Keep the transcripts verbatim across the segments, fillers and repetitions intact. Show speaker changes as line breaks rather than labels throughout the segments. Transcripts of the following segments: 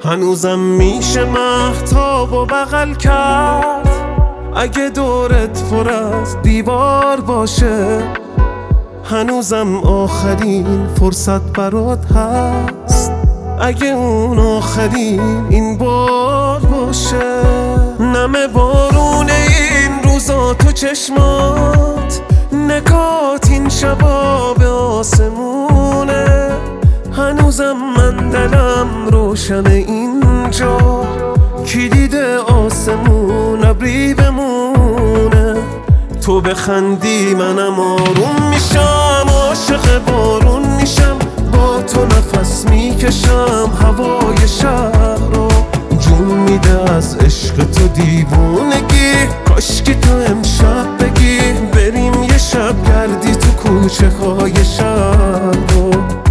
هنوزم میشه مهتاب و بغل کرد اگه دورت پر از دیوار باشه. هنوزم آخرین فرصت برات هست اگه اون آخرین این بار باشه. نم بارون این روزا تو چشمات، نکات این شبا به آسمونه. هنوزم من دلم روشن اینجا، کلید آسمون ابری بمونه. تو بخندی منم آروم میشم، عاشق بارون میشم، با تو نفس میکشم هوای شهر رو. جون میده از عشق تو دیوونگی، کاشکی تو امشب بگی بریم یه شب گردی تو کوچه های شهر رو.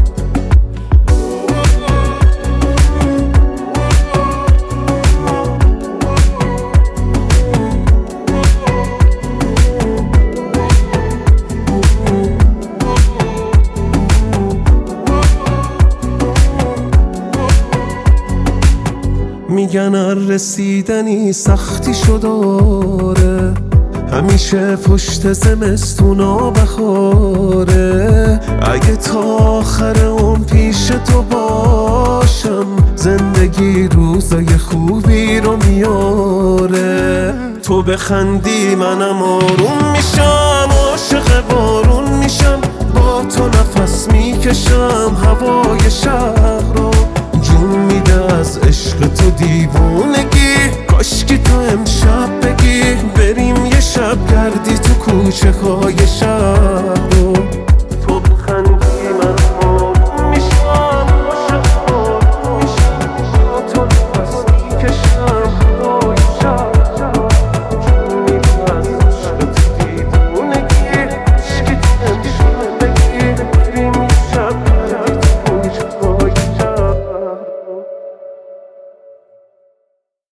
میگن هر رسیدنی سختی شو داره، همیشه پشت زمستونا بخاره. اگه تا آخر اون پیش تو باشم، زندگی روزای خوبی رو میاره. تو بخندی منم آروم میشم، عاشق بارون میشم، با تو نفس میکشم هوای شهر رو. جون میده از عشق تو دیوونگی، کاشکی تو امشب بگی بریم یه شب گردی تو کوچه های شهر.